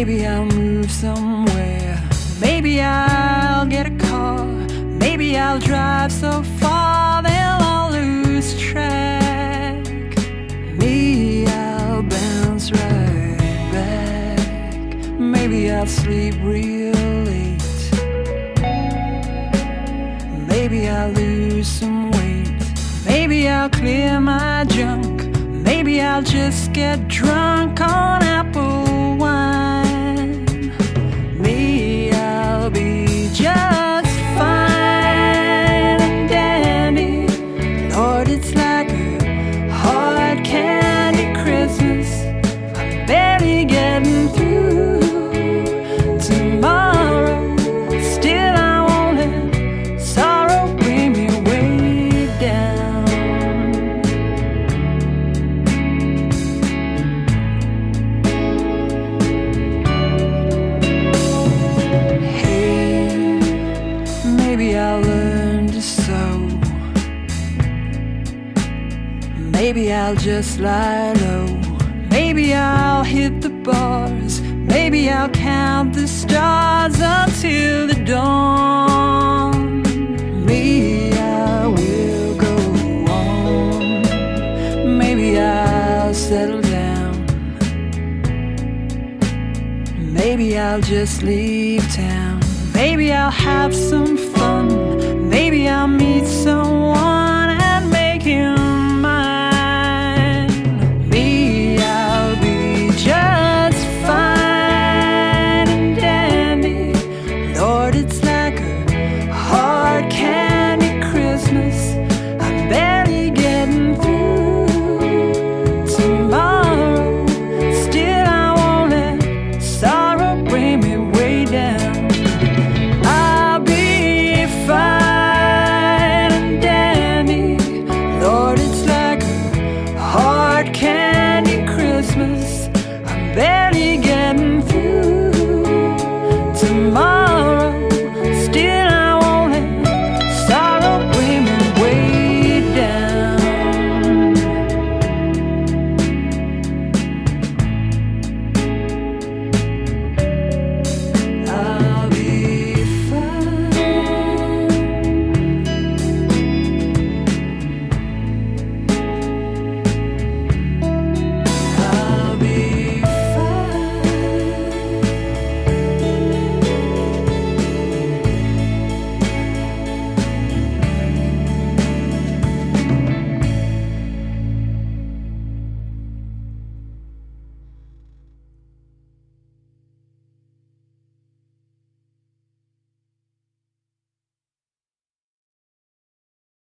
Maybe I'll move somewhere. Maybe I'll get a car. Maybe I'll drive so far that I'll lose track. Maybe I'll bounce right back. Maybe I'll sleep real late. Maybe I'll lose some weight. Maybe I'll clear my junk. Maybe I'll just get drunk on apple wine. Maybe I'll be just fine and dandy. Lord, it's like a hard candy Christmas. I'm barely getting through tomorrow. Still I won't let sorrow bring me way down. Hey, maybe I'll learn to sew. Maybe I'll just lie low. Maybe I'll hit the bars. Maybe I'll count the stars until the dawn. Maybe I will go on. Maybe I'll settle down. Maybe I'll just leave town. Maybe I'll have some fun. Maybe I'll meet someone